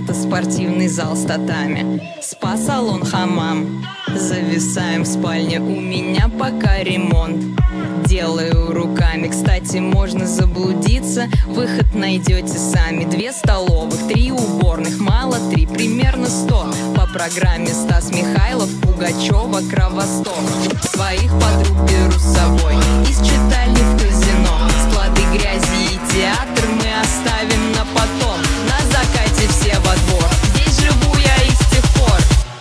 это спортивный зал с татами, спа-салон, хамам. Зависаем в спальне, у меня пока ремонт. Делаю руками, кстати, можно заблудиться. Выход найдете сами. 2 столовых, 3 уборных, мало 3, примерно 100. По программе Стас Михайлов, Пугачева, Кровосток. Своих подруг беру с собой из читальни в казино. Склады грязи и театр мы оставим на потом. На закате все во двор, здесь живу я и с тех пор.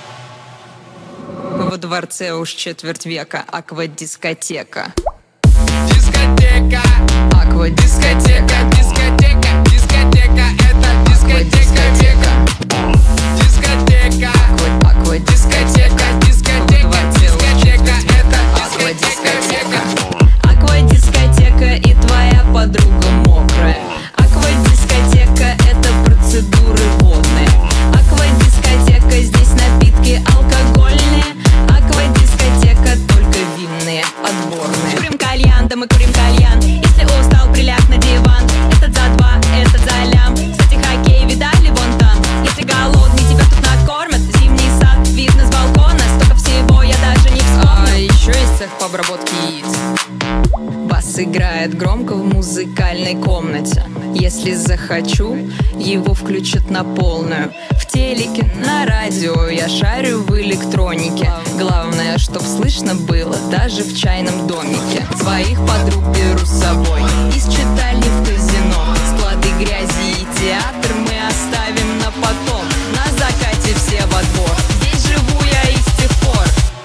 Во дворце уж четверть века, аквадискотека. Дискотека, аквадискотека, дискотека, дискотека, это дискотека, дискотека, аквадискотека, дискотека, дискотека, это аквадискотека. Аквадискотека и твоя подруга мокрая. Аквадискотека — это процедуры водные. Аквадискотека, здесь напитки алкогольные. Аквадискотека, только винные, отборные. Курим кальян, да мы курим кальян. Если устал, приляг на диван. Этот за 2, этот за лям. Кстати, хоккей видали вон там. Если голодный, тебя тут накормят. Зимний сад видно с балкона. Столько всего я даже не вспомню. А еще есть цех по обработке яиц. Бас играет громко в музыкальной комнате. Если захочу, его включат на полную. В телеке, на радио я шарю в электронике. Главное, чтоб слышно было даже в чайном домике. Своих подруг беру с собой из читальни в казино. Склады грязи и театр мы оставим на потом. На закате все во двор, здесь живу я и с тех пор.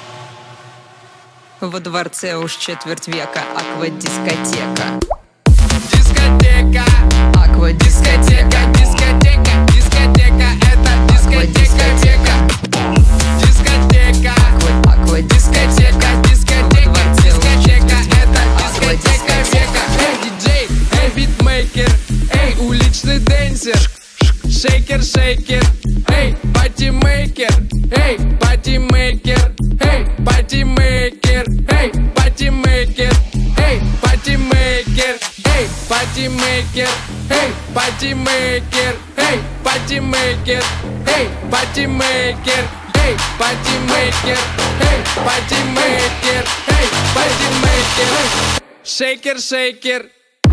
Во дворце уж четверть века, аквадискотека. Дискотека, Аквадискотека, дискотека, дискотека, это дискотека, дискотека, аквадискотека, дискотека, дискотека, это дискотека. Эй, диджей, эй, битмейкер, эй, уличный денсер, шейкер, шейкер, эй, патимейкер, эй, патимейкер, эй, патимейкер, эй, патимейкер, эй, патимейкер, эй, патимейкер, эй, патимейкер, эй, патимейкер, эй, патимейкер, эй, патимейкер, эй, патимейкер, эй, патимейкер, шейкер, шейкер.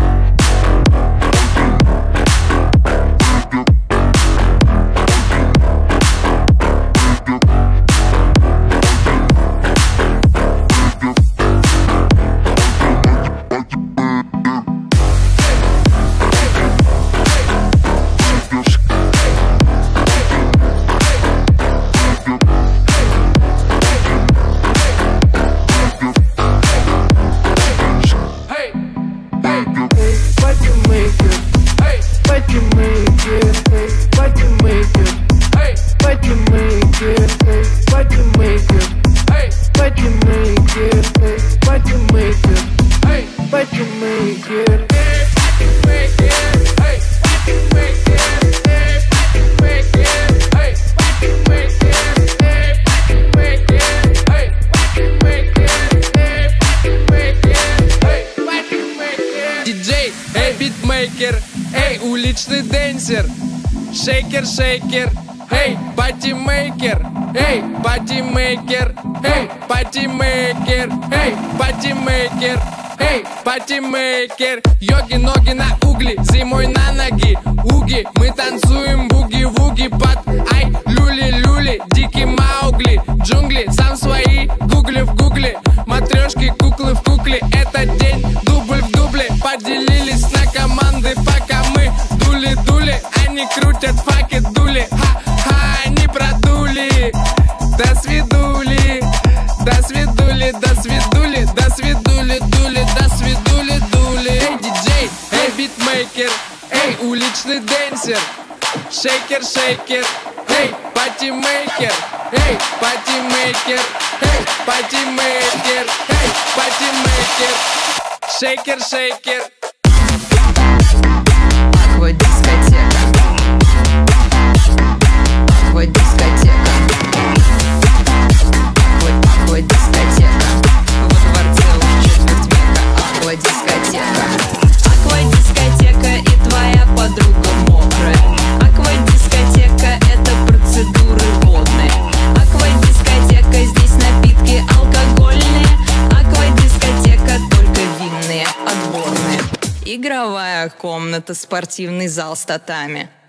Эй, уличный денсер, шейкер, шейкер, эй, патимейкер, эй, патимейкер, эй, патимейкер, эй, патимейкер, эй, патимейкер. Йоги, ноги на угли, зимой на ноги, уги. Мы танцуем буги-вуги под ай, люли-люли, дикий Маугли. Джунгли, сам свои, гугли в гугле. Матрешки, куклы в кукле, этот день дубль в дубле. Поделились на команды, пока мы дули-дули. Они крутят факи, дули, ха-ха, они продули. До свидули, до свидули, до свидули, до свидули, дули, до свидули, дули. Эй, диджей, эй, битмейкер, эй, уличный денсер, шейкер, шейкер, эй, патимейкер, эй, патимейкер, эй, патимейкер, эй, патимейкер, шейкер, шейкер. Аквадискотека. Аквадискотека. Аквадискотека. Во дворце уж четверть века. Аквадискотека. Аквадискотека и твоя подруга мокрая. Аквадискотека Игровая комната, спортивный зал с татами.